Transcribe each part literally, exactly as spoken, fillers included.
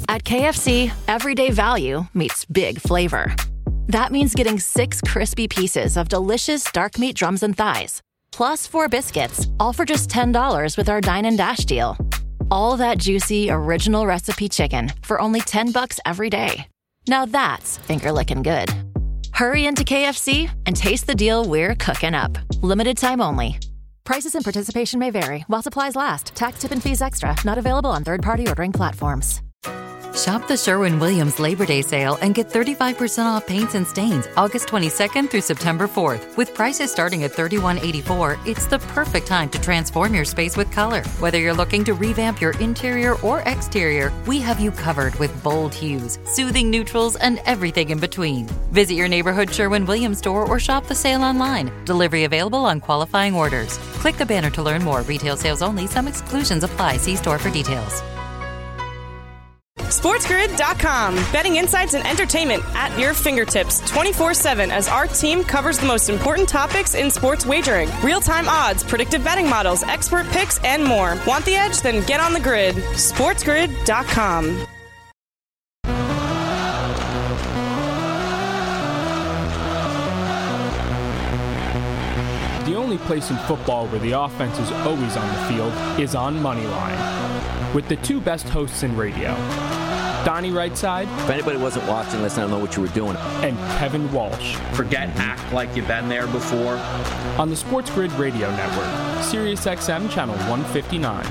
At K F C, everyday value meets big flavor. That means getting six crispy pieces of delicious dark meat drums and thighs, plus four biscuits, all for just ten dollars with our Dine and Dash deal. All that juicy, original recipe chicken for only ten bucks every day. Now that's finger-licking good. Hurry into K F C and taste the deal we're cooking up. Limited time only. Prices and participation may vary while supplies last. Tax, tip, and fees extra. Not available on third-party ordering platforms. Shop the Sherwin-Williams Labor Day sale and get thirty-five percent off paints and stains August twenty-second through September fourth. With prices starting at thirty-one eighty-four, it's the perfect time to transform your space with color. Whether you're looking to revamp your interior or exterior, we have you covered with bold hues, soothing neutrals, and everything in between. Visit your neighborhood Sherwin-Williams store or shop the sale online. Delivery available on qualifying orders. Click the banner to learn more. Retail sales only. Some exclusions apply. See store for details. SportsGrid dot com. Betting insights and entertainment at your fingertips twenty-four seven as our team covers the most important topics in sports wagering. Real-time odds, predictive betting models, expert picks, and more. Want the edge? Then get on the grid. SportsGrid dot com. The only place in football where the offense is always on the field is on Moneyline, with the two best hosts in radio, Donnie Rightside. If anybody wasn't watching this, I don't know what you were doing. And Kevin Walsh. Forget act like you've been there before. On the Sports Grid Radio Network, Sirius X M Channel one fifty-nine.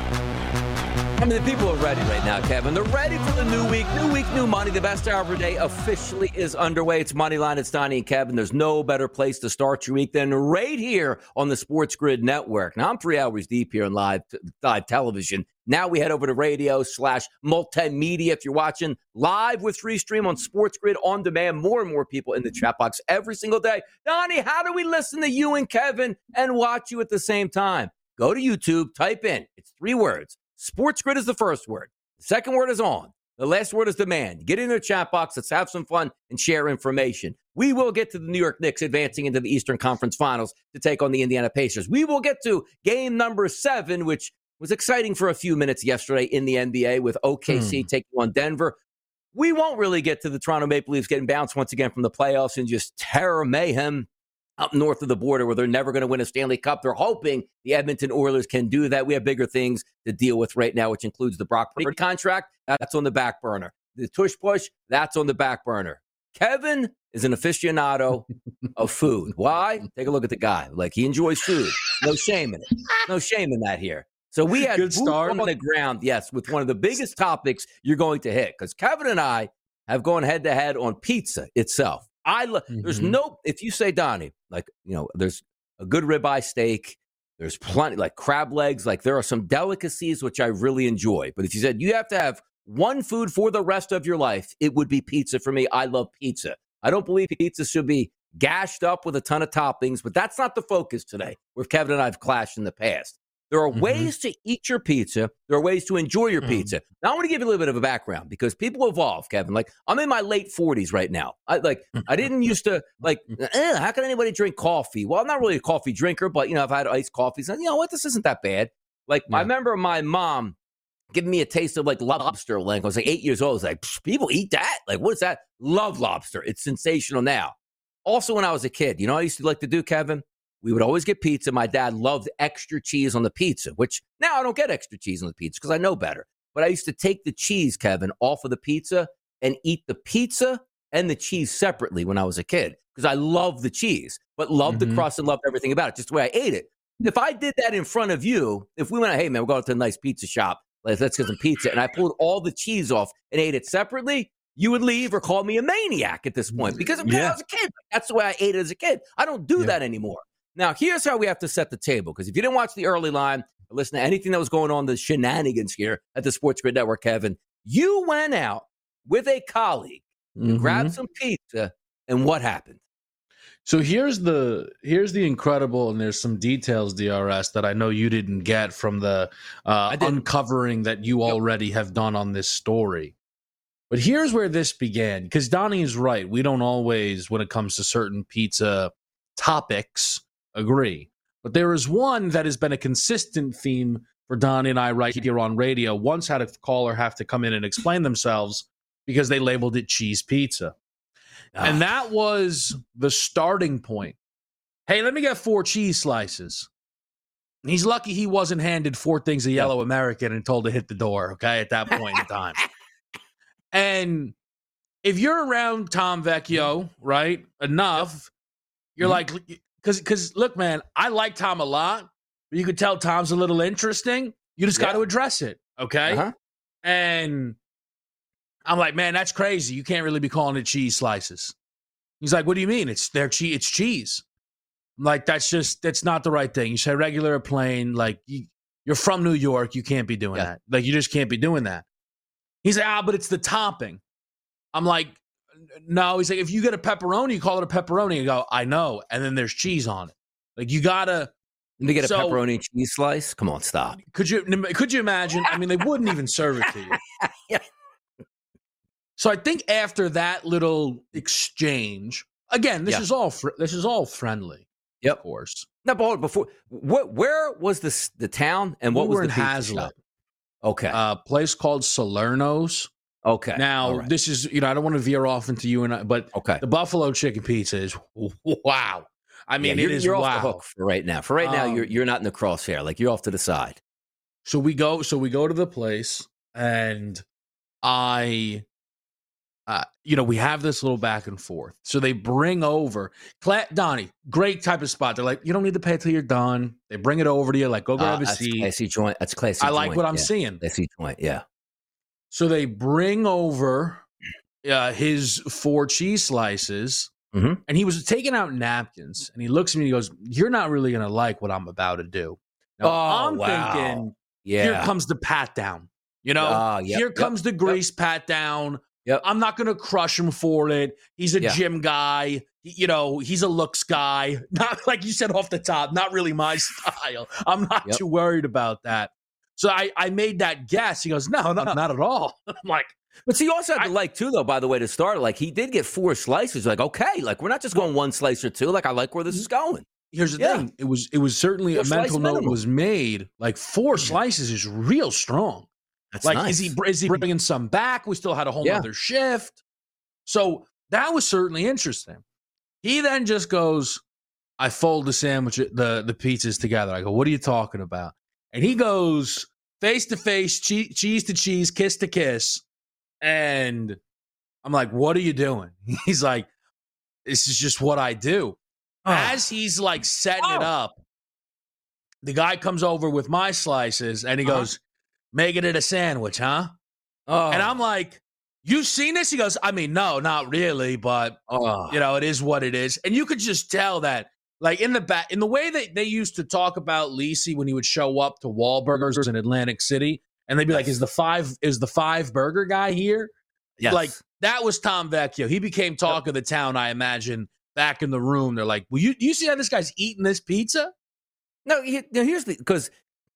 I mean, the people are ready right now, Kevin. They're ready for the new week. New week, new money. The best hour of the day officially is underway. It's Moneyline. It's Donnie and Kevin. There's no better place to start your week than right here on the Sports Grid Network. Now, I'm three hours deep here in live, live television. Now we head over to radio slash multimedia. If you're watching live with free stream on Sports Grid On Demand, more and more people in the chat box every single day. Donnie, how do we listen to you and Kevin and watch you at the same time? Go to YouTube, type in, it's three words. Sports Grid is the first word. The second word is on. The last word is demand. Get in the chat box. Let's have some fun and share information. We will get to the New York Knicks advancing into the Eastern Conference Finals to take on the Indiana Pacers. We will get to game number seven, which was exciting for a few minutes yesterday in the N B A with O K C hmm. taking on Denver. We won't really get to the Toronto Maple Leafs getting bounced once again from the playoffs and just terror mayhem up north of the border where they're never going to win a Stanley Cup. They're hoping the Edmonton Oilers can do that. We have bigger things to deal with right now, which includes the Brock Purdy contract. That's on the back burner. The tush push, that's on the back burner. Kevin is an aficionado of food. Why? Take a look at the guy. Like, he enjoys food. No shame in it. No shame in that here. So we had boots on the ground, yes, with one of the biggest topics you're going to hit, because Kevin and I have gone head-to-head on pizza itself. I lo- mm-hmm. There's no, if you say, Donnie, like, you know, there's a good ribeye steak, there's plenty, like crab legs, like there are some delicacies which I really enjoy. But if you said you have to have one food for the rest of your life, it would be pizza for me. I love pizza. I don't believe pizza should be gashed up with a ton of toppings, but that's not the focus today, where Kevin and I have clashed in the past. There are mm-hmm. ways to eat your pizza. There are ways to enjoy your mm. pizza. Now, I want to give you a little bit of a background because people evolve, Kevin. Like, I'm in my late forties right now. I like, I didn't used to, like, eh, how can anybody drink coffee? Well, I'm not really a coffee drinker, but, you know, I've had iced coffees. And, you know what? This isn't that bad. Like, yeah. I remember my mom giving me a taste of, like, lobster. Like, I was, like, eight years old. I was like, people eat that? Like, what is that? Love lobster. It's sensational now. Also, when I was a kid, you know what I used to like to do, Kevin? We would always get pizza. My dad loved extra cheese on the pizza, which now I don't get extra cheese on the pizza because I know better. But I used to take the cheese, Kevin, off of the pizza and eat the pizza and the cheese separately when I was a kid because I loved the cheese, but loved mm-hmm. the crust and loved everything about it, just the way I ate it. If I did that in front of you, if we went, hey, man, we're going to a nice pizza shop, let's, let's get some pizza, and I pulled all the cheese off and ate it separately, you would leave or call me a maniac at this point because man, yeah. I was a kid. That's the way I ate it as a kid. I don't do yeah. that anymore. Now, here's how we have to set the table, because if you didn't watch the early line or listen to anything that was going on, the shenanigans here at the Sports Grid Network, Kevin, you went out with a colleague mm-hmm. to grab some pizza, and what happened? So here's the here's the incredible, and there's some details, D R S, that I know you didn't get from the uh, uncovering that you yep. already have done on this story. But here's where this began, because Donnie is right. We don't always, when it comes to certain pizza topics, agree. But there is one that has been a consistent theme for Donnie and I right here on radio once had a caller have to come in and explain themselves because they labeled it cheese pizza. Oh. And that was the starting point. Hey, let me get four cheese slices. And he's lucky he wasn't handed four things of yellow yep. American and told to hit the door, okay, at that point in time. And if you're around Tom Vecchio, right, enough, you're mm-hmm. like, because, because look, man, I like Tom a lot. You could tell Tom's a little interesting. You just yeah. got to address it, okay? Uh-huh. And I'm like, man, that's crazy. You can't really be calling it cheese slices. He's like, what do you mean? It's their cheese. It's cheese. I'm like, that's just that's not the right thing. You say regular or plain. Like you, you're from New York. You can't be doing yeah. that. Like you just can't be doing that. He's like, ah, but it's the topping. I'm like, no. He's like, if you get a pepperoni, you call it a pepperoni. You go, I know. And then there's cheese on it. Like you gotta. Let me get so, a pepperoni cheese slice. Come on, stop. Could you could you imagine? I mean, they wouldn't even serve it to you. yeah. So I think after that little exchange, again, this yeah. is all fr- this is all friendly. Yep. Of course. No, but before, what? Where was this the town and what we was were the in Hazlet? Shop? Okay, a uh, place called Salerno's. Okay. Now right. this is you know I don't want to veer off into you and I, but okay. the buffalo chicken pizza is wow. I mean, yeah, it is you're wow. off the hook for right now. For right now, um, you're you're not in the crosshair. Like you're off to the side. So we go. So we go to the place, and I, uh, you know, we have this little back and forth. So they bring over Cla- Donnie. Great type of spot. They're like, you don't need to pay till you're done. They bring it over to you. Like, go grab uh, a that's seat. Classy joint. That's classy. I like joint. what I'm yeah. seeing. Classy joint. Yeah. So they bring over uh, his four cheese slices. Mm-hmm. And he was taking out napkins, and he looks at me and he goes, you're not really going to like what I'm about to do. Now, oh, I'm wow. thinking, yeah. here comes the pat down. You know, uh, yep, here comes yep, the grease yep. pat down. Yep. I'm not going to crush him for it. He's a yeah. gym guy. You know, he's a looks guy. Not like you said off the top, not really my style. I'm not yep. too worried about that. So I, I made that guess. He goes, no, no, not at all. I'm like, but see, you also had to I, like, too, though, by the way, to start. Like, he did get four slices. Like, okay, like, we're not just going one slice or two. Like, I like where this is going. Here's the yeah. thing. It was it was certainly four a mental note minimum. was made. Like, four slices is real strong. That's like, nice. is he is he bringing some back? We still had a whole yeah. other shift. So that was certainly interesting. He then just goes, I fold the sandwich, the, the pizzas together. I go, what are you talking about? And he goes, face to face, che- cheese to cheese, kiss to kiss. And I'm like, what are you doing? He's like, this is just what I do. Oh. As he's like setting oh. it up, the guy comes over with my slices and he uh-huh. goes, making it a sandwich, huh? Oh. And I'm like, you seen this? He goes, I mean, no, not really, but oh. you know, it is what it is. And you could just tell that, like in the back, in the way that they used to talk about Lisi when he would show up to Wahlburgers in Atlantic City. And they'd be yes. like, is the five is the five burger guy here? Yes. Like, that was Tom Vecchio. He became talk yep. of the town, I imagine, back in the room. They're like, well, you, you see how this guy's eating this pizza? No, he, no here's the, because,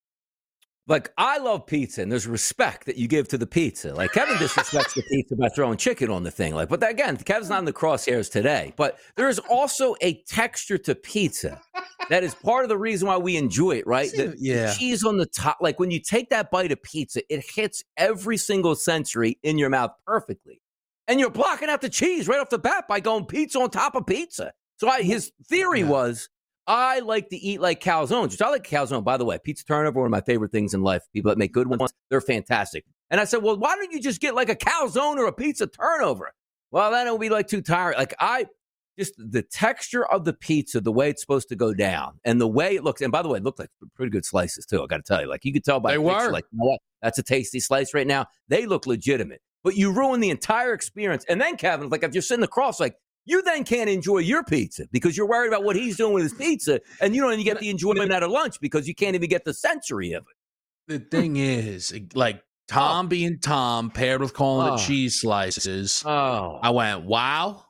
like, I love pizza, and there's respect that you give to the pizza. Like, Kevin disrespects the pizza by throwing chicken on the thing. Like, but again, Kevin's not in the crosshairs today. But there is also a texture to pizza that is part of the reason why we enjoy it, right? The, yeah. the cheese on the top. Like, when you take that bite of pizza, it hits every single sensory in your mouth perfectly. And you're blocking out the cheese right off the bat by going pizza on top of pizza. So I, his theory yeah. was, I like to eat like calzones, which I like calzone. By the way, pizza turnover, one of my favorite things in life. People that make good ones, they're fantastic. And I said, well, why don't you just get like a calzone or a pizza turnover? Well, then it would be like too tired. Like I, just the texture of the pizza, the way it's supposed to go down, and the way it looks. And by the way, it looked like pretty good slices too. I got to tell you, like you could tell by they the were picture, like, you know what? That's a tasty slice right now. They look legitimate, but you ruin the entire experience. And then Kevin, like if you're sitting across, like. You then can't enjoy your pizza because you're worried about what he's doing with his pizza, and you don't even get the enjoyment out of lunch because you can't even get the sensory of it. The thing is, like Tom oh. being Tom, paired with calling oh. it cheese slices, oh. I went, wow.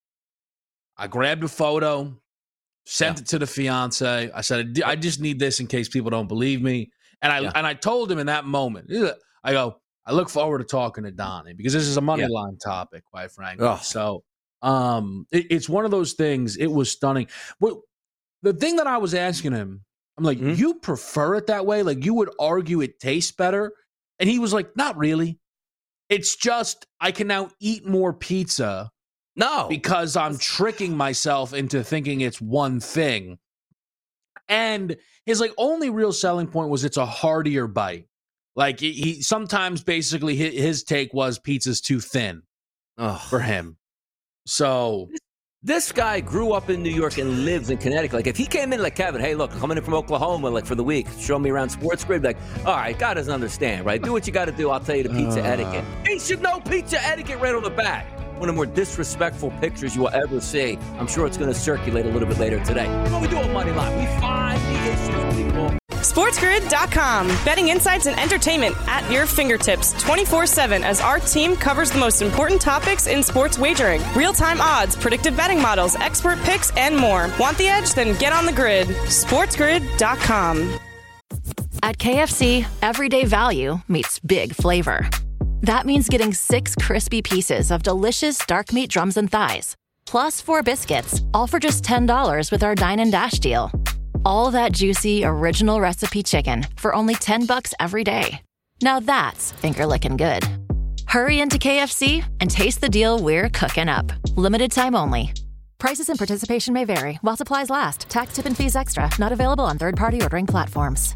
I grabbed a photo, sent yeah. it to the fiance. I said, I just need this in case people don't believe me. And I yeah. and I told him in that moment, I go, I look forward to talking to Donnie because this is a money yeah. line topic, quite frankly. Oh. So. Um, it, it's one of those things. It was stunning. Well, the thing that I was asking him I'm like, mm-hmm. you prefer it that way? Like, you would argue it tastes better? And he was like, not really. It's just I can now eat more pizza. No. Because I'm tricking myself into thinking it's one thing. And his like only real selling point was it's a heartier bite. Like he, he sometimes basically his, his take was pizza's too thin Ugh. for him. So this guy grew up in New York and lives in Connecticut. Like if he came in like Kevin, hey, look, I'm coming in from Oklahoma like for the week, show me around Sports Grid. Like, all right, God doesn't understand, right? Do what you got to do. I'll tell you the pizza uh, etiquette. He should know pizza etiquette right on the back. One of the more disrespectful pictures you will ever see. I'm sure it's going to circulate a little bit later today. What we do on Money Line? We find the issues, people. SportsGrid dot com. Betting insights and entertainment at your fingertips twenty-four seven as our team covers the most important topics in sports wagering. Real-time odds, predictive betting models, expert picks, and more. Want the edge? Then get on the grid. SportsGrid dot com. At K F C, everyday value meets big flavor. That means getting six crispy pieces of delicious dark meat drums and thighs, plus four biscuits, all for just ten dollars with our Dine and Dash deal. All that juicy, original recipe chicken for only ten bucks every day. Now that's finger-licking good. Hurry into K F C and taste the deal we're cooking up. Limited time only. Prices and participation may vary while supplies last. Tax, tip, and fees extra. Not available on third-party ordering platforms.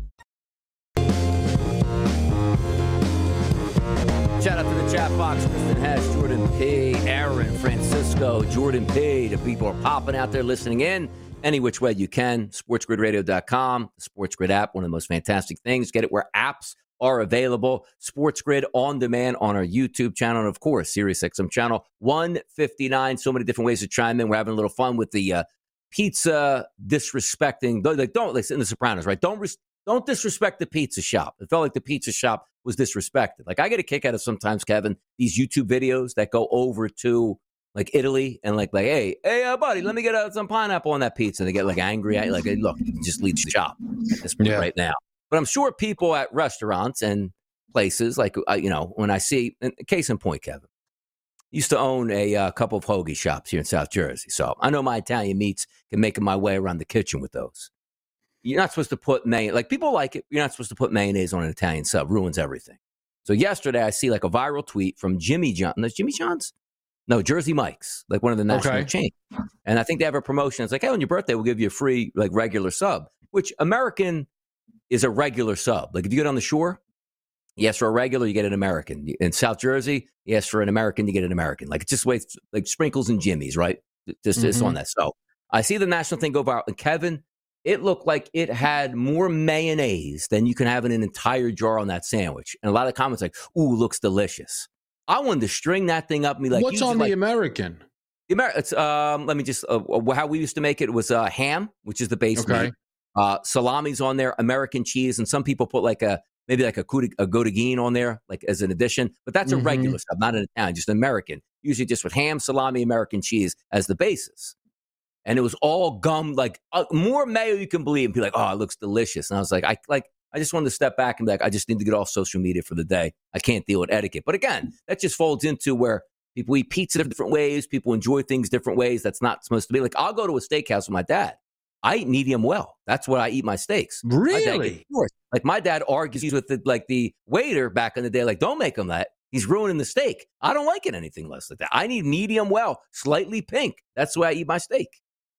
Shout out to the chat box. Kristen Hess, Jordan P., Aaron, Francisco, Jordan P. The people are popping out there listening in. Any which way you can. sports grid radio dot com, the SportsGrid app, one of the most fantastic things. Get it where apps are available. SportsGrid on demand on our YouTube channel. And, of course, SiriusXM channel one fifty-nine. So many different ways to chime in. We're having a little fun with the uh, pizza disrespecting. Like, don't, like in The Sopranos, right? Don't res- Don't disrespect the pizza shop. It felt like the pizza shop was disrespected. Like, I get a kick out of sometimes, Kevin, these YouTube videos that go over to, like, Italy and, like, like hey, hey, uh, buddy, let me get uh, some pineapple on that pizza. And they get, like, angry. Like, hey, look, you can just leave the shop at this point yeah. right now. But I'm sure people at restaurants and places, like, uh, you know, when I see, and case in point, Kevin, used to own a uh, couple of hoagie shops here in South Jersey. So I know my Italian meats can make my way around the kitchen with those. You're not supposed to put mayonnaise. Like, people like it. You're not supposed to put mayonnaise on an Italian sub. Ruins everything. So yesterday, I see like a viral tweet from Jimmy John. No, Jimmy John's? No, Jersey Mike's, like one of the national okay. chains. And I think they have a promotion. It's like, hey, on your birthday, we'll give you a free, like, regular sub, which American is a regular sub. Like, if you get on the shore, you ask for a regular, you get an American. In South Jersey, you ask for an American, you get an American. Like, it's just way, like Sprinkles and Jimmy's, right? Just, mm-hmm. just on that. So I see the national thing go viral. And Kevin, it looked like it had more mayonnaise than you can have in an entire jar on that sandwich. And a lot of comments like, ooh, looks delicious. I wanted to string that thing up and be like, what's on like, the American? The Amer- it's, um, let me just, uh, how we used to make it was uh, ham, which is the base okay. meat. Uh, salami's on there, American cheese, and some people put like a, maybe like a, a Goudagine on there, like as an addition. But that's mm-hmm. a regular stuff, not an Italian, just American. Usually just with ham, salami, American cheese as the basis. And it was all gum, like uh, more mayo you can believe. And be like, oh, it looks delicious. And I was like, I like, I just wanted to step back and be like, I just need to get off social media for the day. I can't deal with etiquette. But again, that just folds into where people eat pizza different ways. People enjoy things different ways. That's not supposed to be. Like, I'll go to a steakhouse with my dad. I eat medium well. That's what I eat my steaks. Really? My dad, like, my dad argues with the, like the waiter back in the day, like, don't make him that. He's ruining the steak. I don't like it anything less than that. I need medium well, slightly pink. That's the way I eat my steak.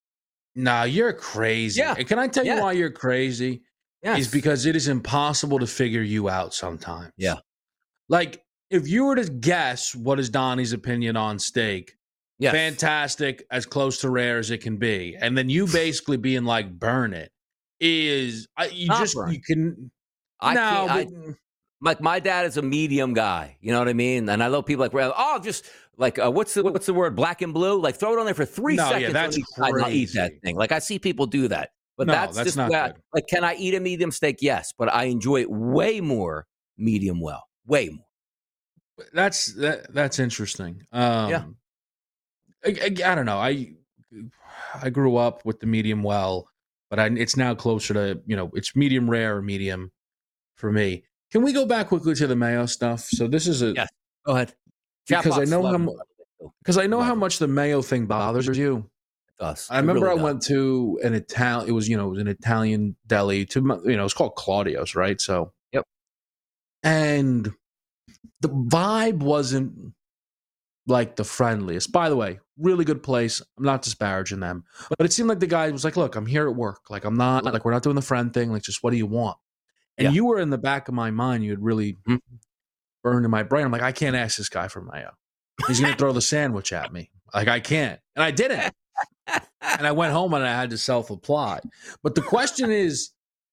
Nah, you're crazy. Yeah. Can I tell you yeah. why you're crazy? Yes. Is because it is impossible to figure you out sometimes. Yeah. Like, if you were to guess what is Donnie's opinion on steak, yes. fantastic, as close to rare as it can be. And then you basically being like, burn it, is, you Not just, burn. you can, I no, can't, but, I, like, my dad is a medium guy. You know what I mean? And I love people like, oh, just like, uh, what's the what's the word? Black and blue? Like, throw it on there for three no, seconds. Yeah, that's crazy. crazy. I'll eat that thing. Like, I see people do that. But no, that's, that's just not where, good. Like, can I eat a medium steak? Yes. But I enjoy it way more medium well. Way more. That's that, that's interesting. Um, yeah. I, I, I don't know. I I grew up with the medium well, but I, it's now closer to, you know, it's medium rare or medium for me. Can we go back quickly to the mayo stuff? So this is a yes. Go ahead. Because I know how because I know how much the mayo thing bothers you. does. I It remember really I does. went to an Italian. It was you know it was an Italian deli to you know it's called Claudio's, right? So Yep. And the vibe wasn't like the friendliest. By the way, really good place. I'm not disparaging them, but it seemed like the guy was like, "Look, I'm here at work. Like I'm not like we're not doing the friend thing. Like just what do you want?" And Yeah. you were in the back of my mind. You had really Mhm. burned in my brain. I'm like, I can't ask this guy for mayo. He's gonna throw the sandwich at me. Like I can't, and I didn't. And I went home and I had to self-apply. But the question is,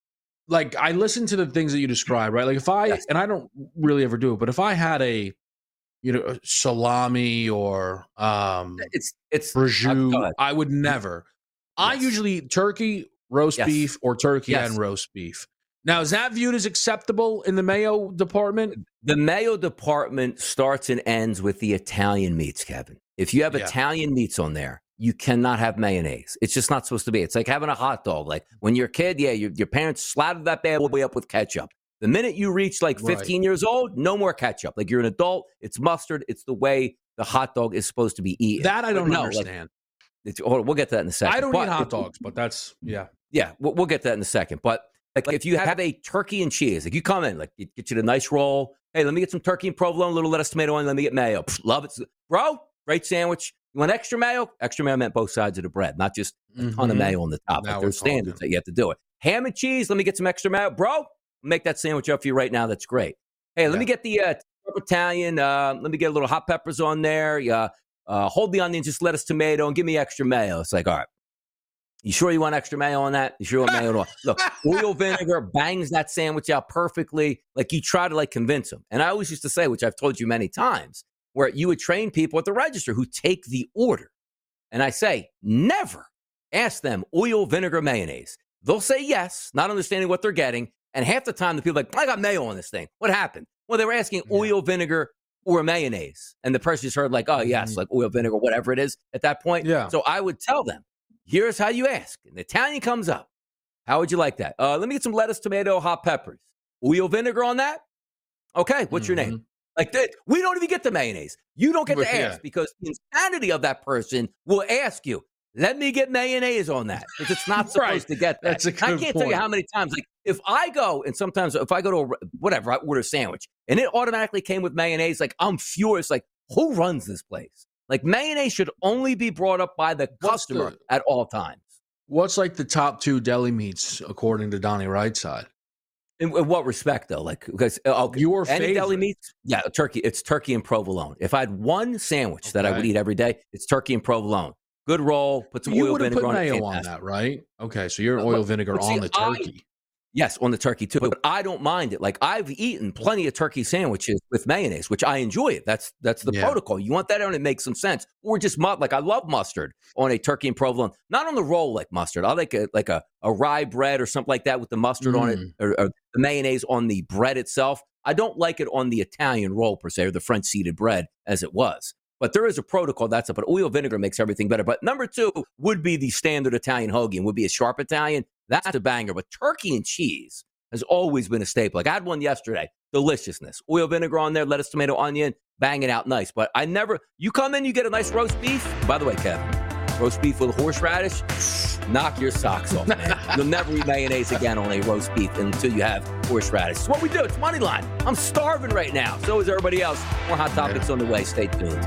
like, I listened to the things that you described, right? Like if I, Yes. and I don't really ever do it, but if I had a, you know, a salami or um, It's it's uh, go prosciutto, ahead. I would never. I Yes. usually eat turkey, roast Yes. beef, or turkey Yes. and roast beef. Now, is that viewed as acceptable in the mayo department? The mayo department starts and ends with the Italian meats, Kevin. If you have Yeah. Italian meats on there, you cannot have mayonnaise. It's just not supposed to be. It's like having a hot dog. Like when you're a kid, yeah, your, your parents slathered that bad boy up with ketchup. The minute you reach like Right. fifteen years old, no more ketchup. Like you're an adult, it's mustard. It's the way the hot dog is supposed to be eaten. That I don't No, like, understand. it's, hold on, we'll get to that in a second. I don't But eat hot if- dogs, but that's yeah. Yeah, we'll, we'll get to that in a second. But like, if you have a turkey and cheese, like you come in, like you get you the nice roll. Hey, let me get some turkey and provolone, a little lettuce, tomato, and let me get mayo. Pfft, love it, bro. Great sandwich. You want extra mayo? Extra mayo meant both sides of the bread, not just a ton of Mhm. mayo on the top. Now Like we're there's standards talking. that you have to do it. Ham and cheese. Let me get some extra mayo, bro. Make that sandwich up for you right now. That's great. Hey, let Yeah. me get the uh, Italian. Uh, let me get a little hot peppers on there. Yeah, uh, hold the onion, just lettuce, tomato, and give me extra mayo. It's like, all right. You sure you want extra mayo on that? You sure you want mayo on? Look, oil vinegar bangs that sandwich out perfectly. Like you try to like convince them. And I always used to say, which I've told you many times, where you would train people at the register who take the order. And I say, never ask them oil, vinegar, mayonnaise. They'll say yes, not understanding what they're getting. And half the time the people are like, I got mayo on this thing. What happened? Well, they were asking Yeah. oil, vinegar, or mayonnaise. And the person just heard like, oh, yes, Mhm. like oil, vinegar, whatever it is at that point. Yeah. So I would tell them, here's how you ask. An Italian comes up. How would you like that? Uh, let me get some lettuce, tomato, hot peppers. Oil, vinegar on that? Okay, what's your name? Like that, we don't even get the mayonnaise. You don't get But, to yeah. ask because the insanity of that person will ask you, let me get mayonnaise on that. Because it's not supposed Right. to get that. That's a I good can't tell you point. how many times, like if I go and sometimes if I go to a, re- whatever, I order a sandwich and it automatically came with mayonnaise, like I'm furious. Like who runs this place? Like mayonnaise should only be brought up by the What's customer the- at all times. What's like the top two deli meats according to Donnie Rightside? In, in what respect, though? Like, because uh, okay, Your any deli favorite. meats, yeah, turkey. It's turkey and provolone. If I had one sandwich that I would Okay. eat every day, it's turkey and provolone. Good roll. Put some You oil would have vinegar put on it. mayo on fantastic. that, right? Okay, so you're Uh, oil but- vinegar but see, on the I- turkey. Yes, on the turkey too. But I don't mind it. Like I've eaten plenty of turkey sandwiches with mayonnaise, which I enjoy it. That's that's the Yeah. protocol. You want that on, it makes some sense. Or just mud. Like I love mustard on a turkey and provolone. Not on the roll like mustard. I like a like a, a rye bread or something like that with the mustard on it, Mm. or, or the mayonnaise on the bread itself. I don't like it on the Italian roll per se, or the French seeded bread as it was. But there is a protocol. That's up. But oil vinegar makes everything better. But number two would be the standard Italian hoagie, and would be a sharp Italian. That's a banger. But turkey and cheese has always been a staple. Like I had one yesterday. Deliciousness. Oil vinegar on there, lettuce, tomato, onion, bang it out nice. But I never, you come in, you get a nice roast beef. By the way, Kevin, roast beef with horseradish, knock your socks off, man. You'll never eat mayonnaise again on a roast beef until you have horseradish. It's what we do. It's Moneyline. I'm starving right now. So is everybody else. More hot topics on the way. Stay tuned.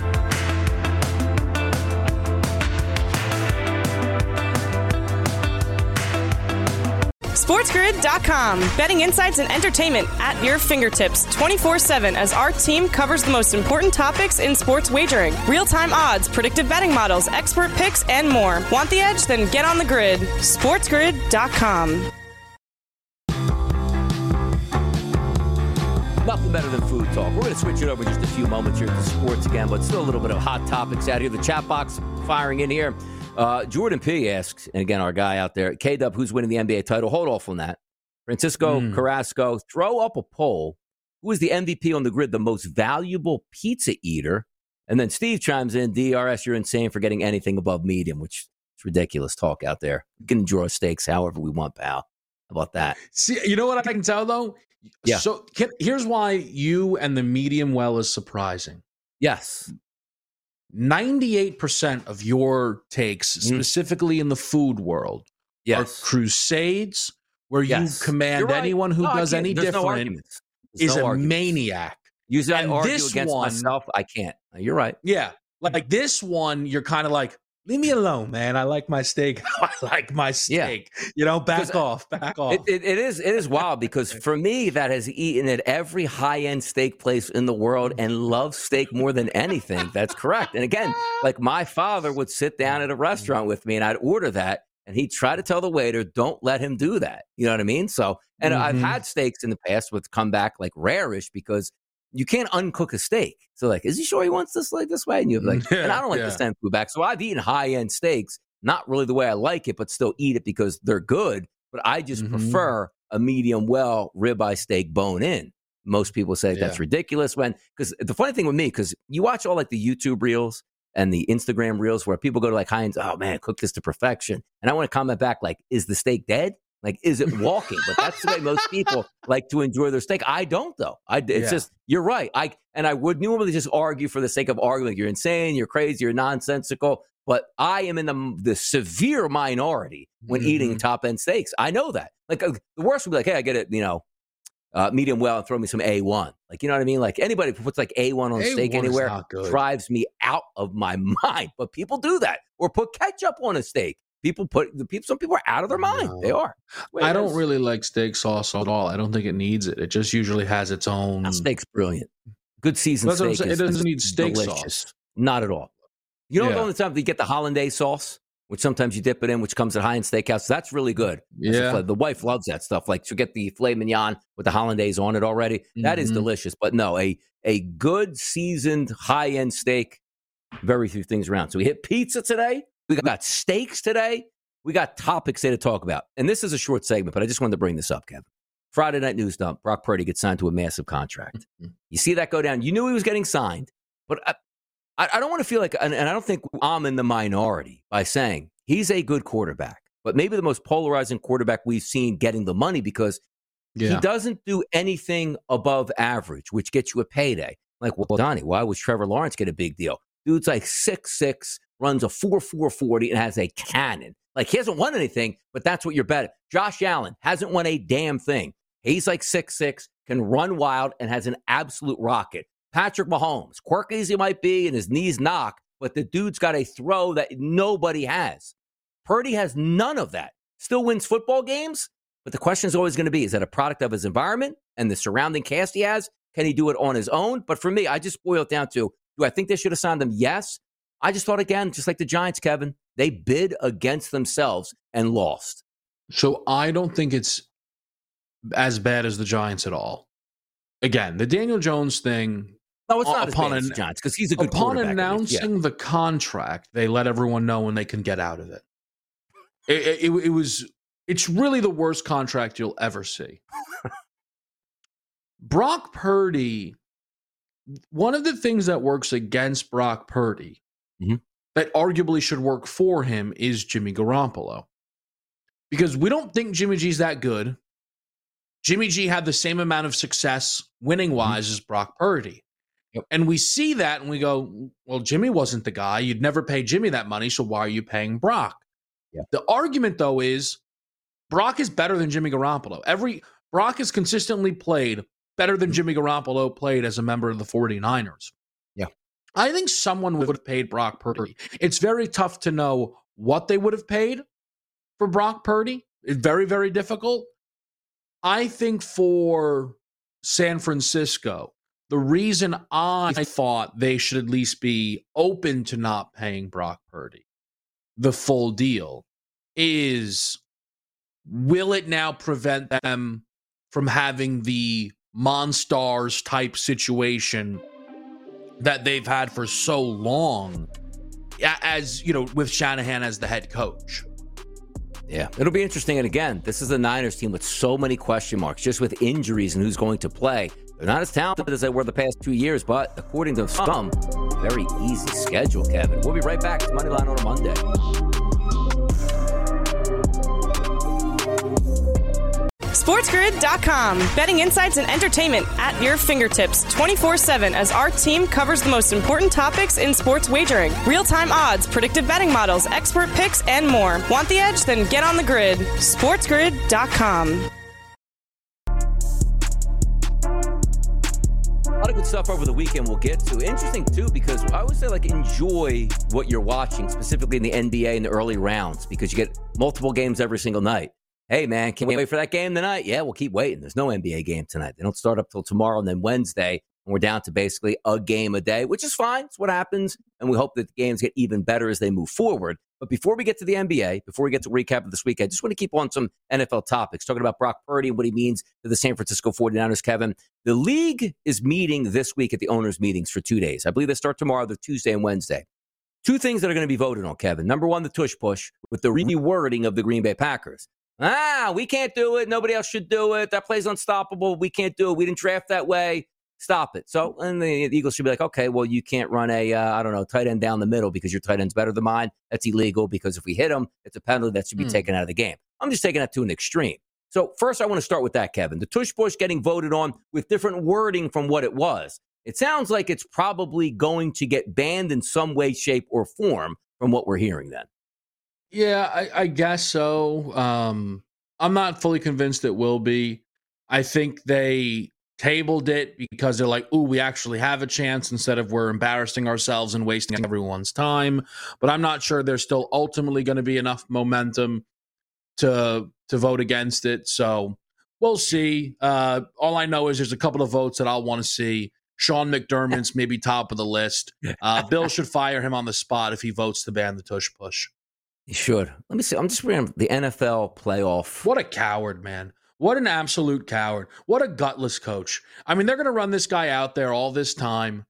SportsGrid dot com. Betting insights and entertainment at your fingertips twenty-four seven as our team covers the most important topics in sports wagering. Real-time odds, predictive betting models, expert picks, and more. Want the edge? Then get on the grid. SportsGrid dot com. Nothing better than food talk. We're going to switch it over in just a few moments here to sports again, but still a little bit of hot topics out here. The chat box firing in here. Uh, Jordan P. asks, and again, our guy out there, K-Dub, who's winning the N B A title? Hold off on that. Francisco Mm. Carrasco, throw up a poll. Who is the M V P on the grid, the most valuable pizza eater? And then Steve chimes in, D R S, you're insane for getting anything above medium, which is ridiculous talk out there. We can draw steaks however we want, pal. How about that? See, you know what I can tell though? Yeah. So can, here's why you and the medium well is surprising. Yes. ninety-eight percent of your takes, mm. specifically in the food world, yes. are crusades where yes. you command right. anyone who no, does any There's different no is no a arguments. maniac. Usually I argue against one, myself. I can't. You're right. Yeah. Like, like this one, you're kind of like, leave me alone, man. I like my steak. I like my steak. Yeah. You know, back off, back off. It, it, it is it is wild because for me, that has eaten at every high-end steak place in the world and loves steak more than anything. That's correct. And again, like my father would sit down at a restaurant with me and I'd order that and he'd try to tell the waiter, don't let him do that. You know what I mean? So, and mm-hmm. I've had steaks in the past with come back like rarish because you can't uncook a steak. So like, is he sure he wants this like this way? And you're like, yeah, and I don't like yeah. to send food back. So I've eaten high-end steaks, not really the way I like it, but still eat it because they're good. But I just mm-hmm. prefer a medium well ribeye steak bone in. Most people say yeah. that's ridiculous when, because the funny thing with me, because you watch all like the YouTube reels and the Instagram reels where people go to like Heinz, oh man, cook this to perfection. And I want to comment back like, is the steak dead? Like, is it walking? But that's the way most people like to enjoy their steak. I don't, though. I, it's yeah. just, you're right. I And I would normally just argue for the sake of arguing. You're insane, you're crazy, you're nonsensical. But I am in the, the severe minority when mm-hmm. eating top-end steaks. I know that. Like, uh, the worst would be like, hey, I get it, you know, uh, medium well and throw me some A one. Like, you know what I mean? Like, anybody who puts like A one on a steak anywhere drives me out of my mind. But people do that. Or put ketchup on a steak. People put the people. Some people are out of their mind. No. They are. Wait, I don't really like steak sauce at all. I don't think it needs it. It just usually has its own. Now, steak's brilliant. Good seasoned steak. Is, it doesn't need steak delicious. sauce. Not at all. You know, yeah. the only time you get the hollandaise sauce, which sometimes you dip it in, which comes at high-end steakhouse. That's really good. That's yeah, the wife loves that stuff. Like, to get the filet mignon with the hollandaise on it already. Mm-hmm. That is delicious. But no, a a good seasoned high-end steak. Very few things around. So we hit pizza today. We got steaks today. We got topics today to talk about. And this is a short segment, but I just wanted to bring this up, Kevin. Friday Night News Dump, Brock Purdy gets signed to a massive contract. Mm-hmm. You see that go down. You knew he was getting signed, but I, I don't want to feel like, and I don't think I'm in the minority by saying he's a good quarterback, but maybe the most polarizing quarterback we've seen getting the money because yeah. he doesn't do anything above average, which gets you a payday. Like, well, Donnie, why was Trevor Lawrence get a big deal? Dude's like six six, runs a four four forty, and has a cannon. Like, he hasn't won anything, but that's what you're betting. Josh Allen hasn't won a damn thing. He's like six six, can run wild, and has an absolute rocket. Patrick Mahomes, quirky as he might be, and his knees knock, but the dude's got a throw that nobody has. Purdy has none of that. Still wins football games, but the question is always going to be, is that a product of his environment and the surrounding cast he has? Can he do it on his own? But for me, I just boil it down to, do I think they should have signed him? Yes. I just thought, again, just like the Giants, Kevin, they bid against themselves and lost. So I don't think it's as bad as the Giants at all. Again, the Daniel Jones thing. No, it's not upon as bad as the Giants because he's a good upon quarterback. Upon announcing yeah. the contract, they let everyone know when they can get out of it. It, it, it, it was. It's really the worst contract you'll ever see. Brock Purdy. One of the things that works against Brock Purdy, mm-hmm. that arguably should work for him, is Jimmy Garoppolo. Because we don't think Jimmy G's that good. Jimmy G had the same amount of success winning-wise mm-hmm. as Brock Purdy. Yep. And we see that and we go, well, Jimmy wasn't the guy. You'd never pay Jimmy that money, so why are you paying Brock? Yep. The argument, though, is Brock is better than Jimmy Garoppolo. Every Brock has consistently played better than Jimmy Garoppolo played as a member of the 49ers. Yeah. I think someone would have paid Brock Purdy. It's very tough to know what they would have paid for Brock Purdy. It's very, very difficult. I think for San Francisco, the reason I thought they should at least be open to not paying Brock Purdy the full deal is, will it now prevent them from having the Monstars type situation that they've had for so long, as you know, with Shanahan as the head coach? Yeah, it'll be interesting. And again, this is the Niners team with so many question marks, just with injuries and who's going to play. They're not as talented as they were the past two years, but according to some, very easy schedule, Kevin. We'll be right back. It's Moneyline on a Monday. SportsGrid dot com. Betting insights and entertainment at your fingertips twenty-four seven as our team covers the most important topics in sports wagering. Real-time odds, predictive betting models, expert picks, and more. Want the edge? Then get on the grid. SportsGrid dot com. A lot of good stuff over the weekend we'll get to. Interesting, too, because I always say, like, enjoy what you're watching, specifically in the N B A in the early rounds, because you get multiple games every single night. Hey, man, can we wait for that game tonight? Yeah, we'll keep waiting. There's no N B A game tonight. They don't start up till tomorrow and then Wednesday, and we're down to basically a game a day, which is fine. It's what happens, and we hope that the games get even better as they move forward. But before we get to the N B A, before we get to recap of this week, I just want to keep on some N F L topics, talking about Brock Purdy and what he means to the San Francisco forty-niners, Kevin. The league is meeting this week at the owners' meetings for two days. I believe they start tomorrow, they're Tuesday and Wednesday. Two things that are going to be voted on, Kevin. Number one, the tush push with the rewording of the Green Bay Packers. Ah, we can't do it. Nobody else should do it. That play's unstoppable. We can't do it. We didn't draft that way. Stop it. So, and the Eagles should be like, okay, well, you can't run a, uh, I don't know, tight end down the middle because your tight end's better than mine. That's illegal because if we hit him, it's a penalty that should be mm. taken out of the game. I'm just taking that to an extreme. So first, I want to start with that, Kevin. The tush push getting voted on with different wording from what it was. It sounds like it's probably going to get banned in some way, shape, or form from what we're hearing then. Yeah, I, I guess so. Um, I'm not fully convinced it will be. I think they tabled it because they're like, ooh, we actually have a chance instead of we're embarrassing ourselves and wasting everyone's time. But I'm not sure there's still ultimately going to be enough momentum to to vote against it. So we'll see. Uh, all I know is there's a couple of votes that I'll want to see. Sean McDermott's maybe top of the list. Uh, Bill should fire him on the spot if he votes to ban the tush push. He should. Let me see. I'm just reading the N F L playoff. What a coward, man. What an absolute coward. What a gutless coach. I mean, they're going to run this guy out there all this time,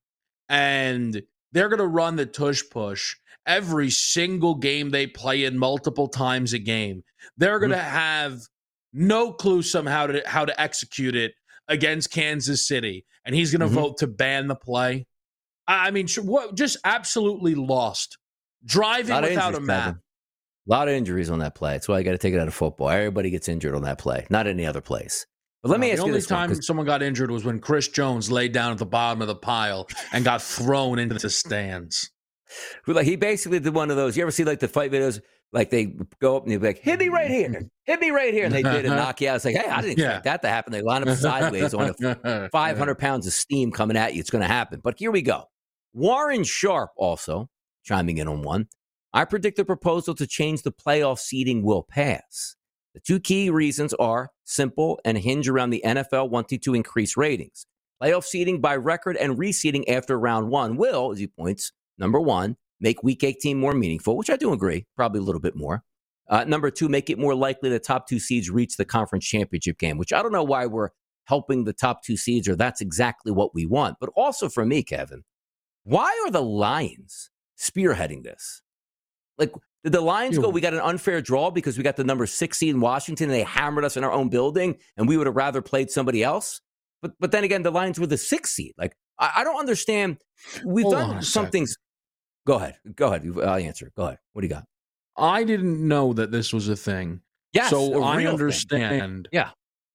and they're going to run the tush push every single game they play in multiple times a game. They're going to mm-hmm. have no clue somehow to how to execute it against Kansas City, and he's going to mm-hmm. vote to ban the play. I mean, what? Just absolutely lost. Driving a without a map. Kevin. A lot of injuries on that play. That's why I got to take it out of football. Everybody gets injured on that play, not any other place. But let me uh, ask you this. The only time one, someone got injured was when Chris Jones laid down at the bottom of the pile and got thrown into the stands. Like he basically did one of those. You ever see like the fight videos? Like they go up and they're like, hit me right here. Hit me right here. And they did and knock you out. It's like, hey, I didn't expect yeah. that to happen. They line up sideways on a five hundred pounds of steam coming at you. It's going to happen. But here we go. Warren Sharp also chiming in on one. I predict the proposal to change the playoff seeding will pass. The two key reasons are simple and hinge around the N F L wanting to increase ratings. Playoff seeding by record and reseeding after round one will, as he points, number one, make week eighteen more meaningful, which I do agree, probably a little bit more. Uh, number two, make it more likely the top two seeds reach the conference championship game, which I don't know why we're helping the top two seeds or that's exactly what we want. But also for me, Kevin, why are the Lions spearheading this? Like, did the Lions go, we got an unfair draw because we got the number six seed in Washington and they hammered us in our own building and we would have rather played somebody else? But but then again, the Lions were the sixth seed. Like, I, I don't understand. We've Hold done some things. Go ahead. Go ahead. I'll answer. Go ahead. What do you got? I didn't know that this was a thing. Yes, so I understand. Thing. Yeah.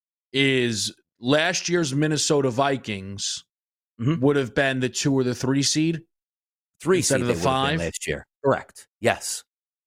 Is last year's Minnesota Vikings mm-hmm. would have been the two or the three seed? Three instead seed of the five last year. Correct. Yes.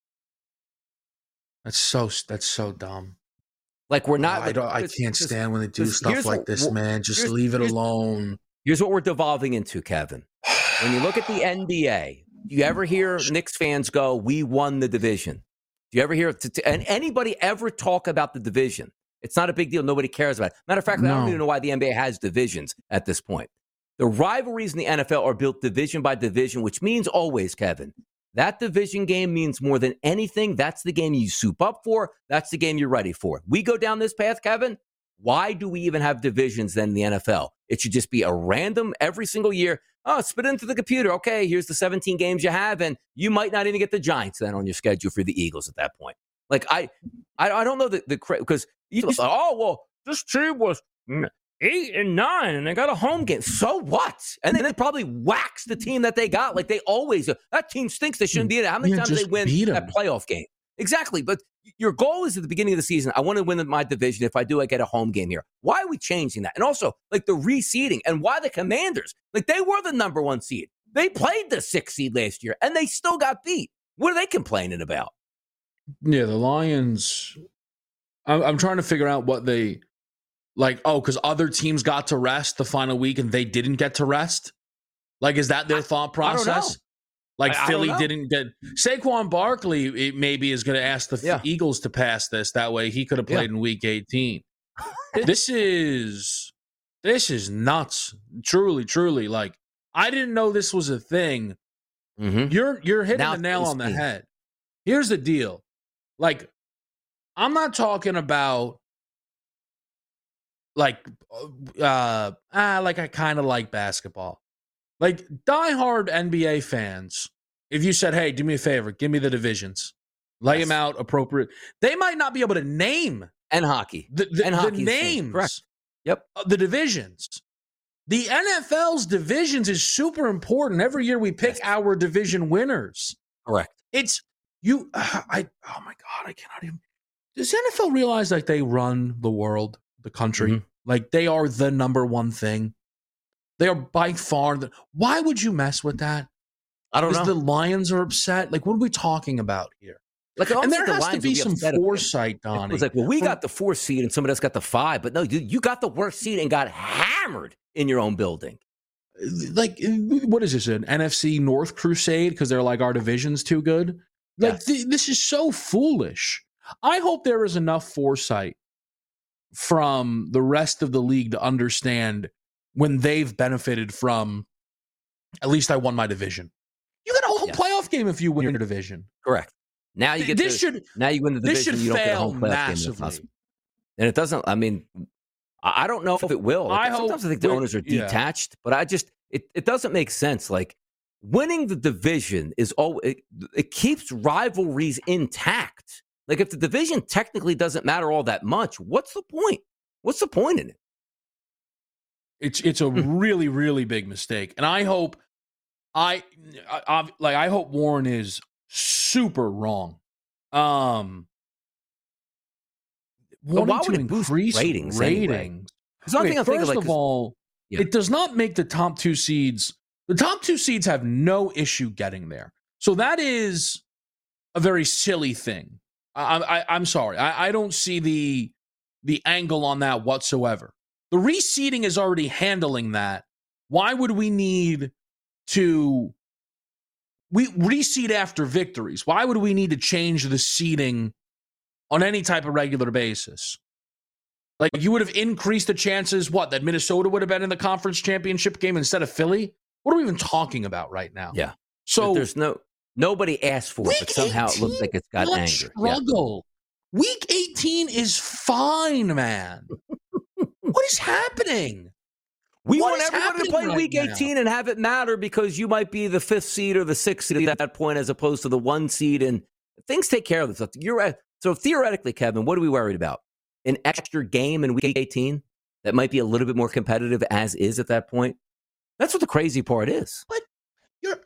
That's so that's so dumb. Like we're not. Oh, I don't. I can't stand when they do stuff like this, what, man. Just leave it alone. Here's what we're devolving into, Kevin. When you look at the N B A, do you ever hear Knicks fans go, "We won the division"? Do you ever hear t- t- and anybody ever talk about the division? It's not a big deal. Nobody cares about it. Matter of fact, no. I don't even know why the N B A has divisions at this point. The rivalries in the N F L are built division by division, which means always, Kevin, that division game means more than anything. That's the game you soup up for. That's the game you're ready for. We go down this path, Kevin. Why do we even have divisions then in the N F L? It should just be a random every single year. Oh, spit it into the computer. Okay, here's the seventeen games you have, and you might not even get the Giants then on your schedule for the Eagles at that point. Like, I I, I don't know the, the because you just, oh, well, this team was eight and nine, and they got a home game. So what? And then they probably wax the team that they got like they always do. That team stinks. They shouldn't be in it. How many yeah, times they win that playoff game? exactly. But your goal is at the beginning of the season, I want to win my division. If I do, I get a home game here. Why are we changing that? And also, like the reseeding and why the Commanders, like they were the number one seed. They played the sixth seed last year, and they still got beat. What are they complaining about? Yeah, the Lions, I'm, I'm trying to figure out what they, like, oh, because other teams got to rest the final week and they didn't get to rest? Like, is that their thought process? Like I, Philly I didn't get Saquon Barkley. It maybe is going to ask the yeah. Eagles to pass this. That way, he could have played yeah. in Week eighteen. This is this is nuts. Truly, truly. Like I didn't know this was a thing. Mm-hmm. You're you're hitting now the nail on the me. head. Here's the deal. Like I'm not talking about like uh ah like I kind of like basketball. Like, diehard N B A fans, if you said, hey, do me a favor, give me the divisions, lay yes. them out appropriate, they might not be able to name. And hockey. The, the, and the hockey names. Correct. Yep. Of the divisions. The N F L's divisions is super important. Every year we pick yes. our division winners. Correct. It's, you, uh, I, oh my God, I cannot even. Does the N F L realize like they run the world, the country? Mm-hmm. Like they are the number one thing? They are by far the. Why would you mess with that? I don't know. Because the Lions are upset. Like, what are we talking about here? Like, and there the has Lions to be some foresight, Donnie. It was like, well, we got the fourth seed and somebody else got the five, but no, you, you got the worst seed and got hammered in your own building. Like, what is this, an N F C North crusade? Because they're like, our division's too good? Like, yes. th- this is so foolish. I hope there is enough foresight from the rest of the league to understand when they've benefited from, at least I won my division. You get a whole yes. playoff game if you win your division. Correct. Now you get this the, should now you win the division. This should you don't fail get a home playoff massively. Game. And it doesn't. I mean, I don't know if it will. Like, I sometimes hope I think the owners are detached, yeah. but I just it, it doesn't make sense. Like winning the division is all it, it keeps rivalries intact. Like if the division technically doesn't matter all that much, what's the point? What's the point in it? It's it's a really, really big mistake. And I hope I, I, I like I hope Warren is super wrong. Um but why would to it boost increase ratings? ratings. Anyway? Okay, thing first of, like, of all, yeah. it does not make the top two seeds. The top two seeds have no issue getting there. So that is a very silly thing. I, I, I'm sorry. I, I don't see the the angle on that whatsoever. The reseeding is already handling that. Why would we need to we reseed after victories? Why would we need to change the seeding on any type of regular basis? Like you would have increased the chances, what, that Minnesota would have been in the conference championship game instead of Philly? What are we even talking about right now? Yeah. So but there's no nobody asked for it, but somehow it looks like it's got anger. Struggle. Yeah. Week eighteen is fine, man. What is happening? We what want everybody to play right week eighteen now? And have it matter because you might be the fifth seed or the sixth seed at that point as opposed to the one seed. And things take care of themselves. You're right. So theoretically, Kevin, what are we worried about? An extra game in week eighteen that might be a little bit more competitive as is at that point? That's what the crazy part is. But you're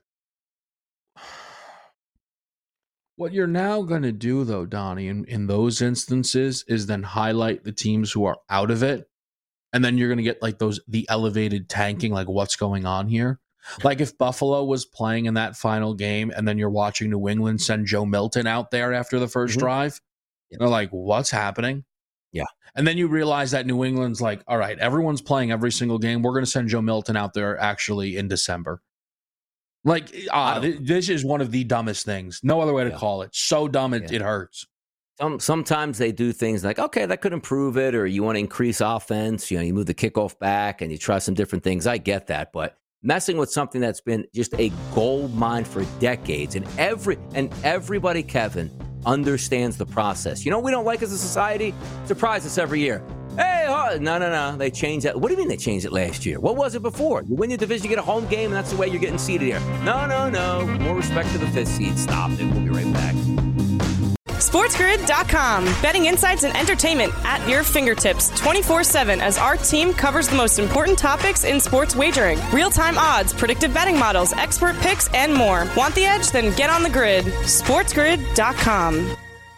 what you're now going to do, though, Donnie, in, in those instances is then highlight the teams who are out of it. And then you're going to get like those, the elevated tanking, like what's going on here. Like if Buffalo was playing in that final game and then you're watching New England send Joe Milton out there after the first mm-hmm. drive, yeah. they're like, what's happening? Yeah. And then you realize that New England's like, all right, everyone's playing every single game. We're going to send Joe Milton out there actually in December. Like, uh, th- this is one of the dumbest things. No other way to yeah. call it. So dumb, it, yeah. it hurts. Some, sometimes they do things like, okay, that could improve it, or you want to increase offense. You know, you move the kickoff back and you try some different things. I get that, but messing with something that's been just a gold mine for decades, and every and everybody, Kevin, understands the process. You know what we don't like as a society? Surprise us every year. Hey, oh, no, no, no. They changed that. What do you mean they changed it last year? What was it before? You win your division, you get a home game, and that's the way you're getting seeded here. No, no, no. More respect to the fifth seed. Stop it. We'll be right back. SportsGrid dot com. Betting insights and entertainment at your fingertips twenty-four seven as our team covers the most important topics in sports wagering. Real-time odds, predictive betting models, expert picks, and more. Want the edge? Then get on the grid. SportsGrid dot com.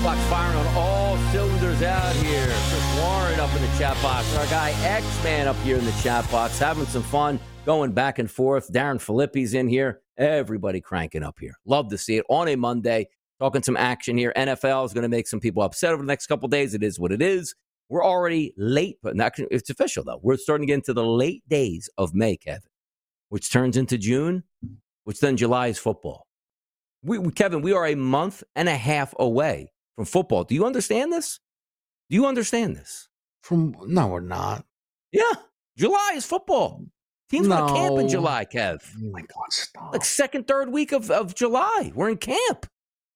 clock's firing on all cylinders out here. Chris Warren up in the chat box. Our guy X-Man up here in the chat box, having some fun, going back and forth. Darren Filippi's in here. Everybody cranking up here. Love to see it on a Monday. Talking some action here. N F L is going to make some people upset over the next couple of days. It is what it is. We're already late, but not, it's official, though. We're starting to get into the late days of May, Kevin, which turns into June, which then July is football. We, we, Kevin, we are a month and a half away from football. Do you understand this? Do you understand this? From no, we're not. Yeah, July is football. Teams no. go to camp in July, Kev. Oh my God, stop. Like second, third week of, of July, we're in camp.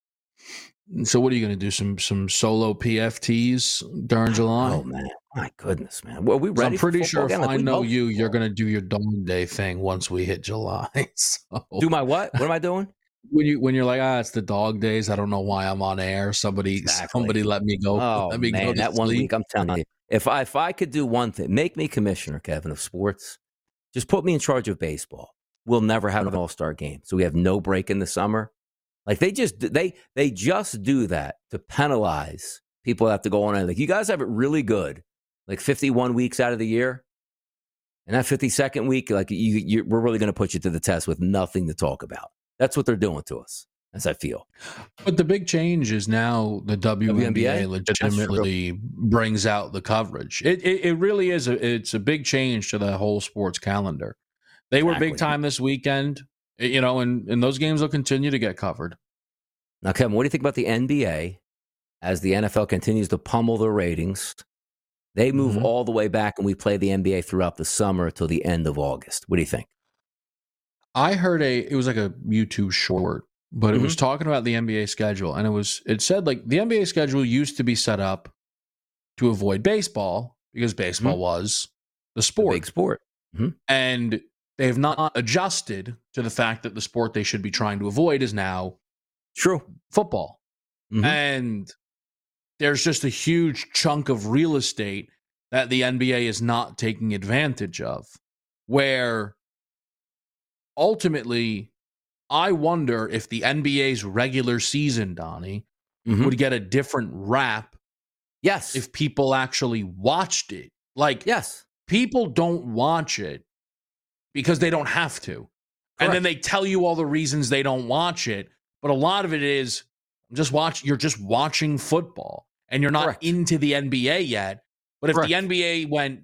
So what are you going to do? Some some solo P F Ts during July? Oh man, my goodness, man. Well, we ready? I'm pretty for sure if again? Like, I know you, football. You're going to do your dog day thing once we hit July. So. Do my what? What am I doing? When you when you're like, ah, it's the dog days. I don't know why I'm on air. Somebody Exactly. somebody let me go. Oh let me man, go to that one sleep. week, I'm telling you, if I if I could do one thing, make me commissioner, Kevin, of sports. Just put me in charge of baseball. We'll never have an all-star game, so we have no break in the summer. Like they just they they just do that to penalize people that have to go on. Like you guys have it really good, like fifty-one weeks out of the year, and that fifty-second week, like you, you we're really going to put you to the test with nothing to talk about. That's what they're doing to us, as I feel. But the big change is now the W N B A, W N B A? legitimately brings out the coverage. It, it it really is a it's a big change to the whole sports calendar. They were Exactly. big time this weekend, you know, and, and those games will continue to get covered. Now, Kevin, what do you think about the N B A as the N F L continues to pummel the ratings? They move Mhm. all the way back, and we play the N B A throughout the summer till the end of August. What do you think? I heard a it was like a YouTube short, but it Mhm. was talking about the N B A schedule, and it was it said like the N B A schedule used to be set up to avoid baseball because baseball Mhm. was the The sport, big sport. and they have not adjusted to the fact that the sport they should be trying to avoid is now True. football. Mhm. And there's just a huge chunk of real estate that the N B A is not taking advantage of, where ultimately I wonder if the N B A's regular season, Donnie, Mhm. would get a different rap Yes. if people actually watched it. Like, yes. people don't watch it because they don't have to. And then they tell you all the reasons they don't watch it. But a lot of it is just watch. You're just watching football and you're not Correct. into the N B A yet. But if Correct. the N B A went,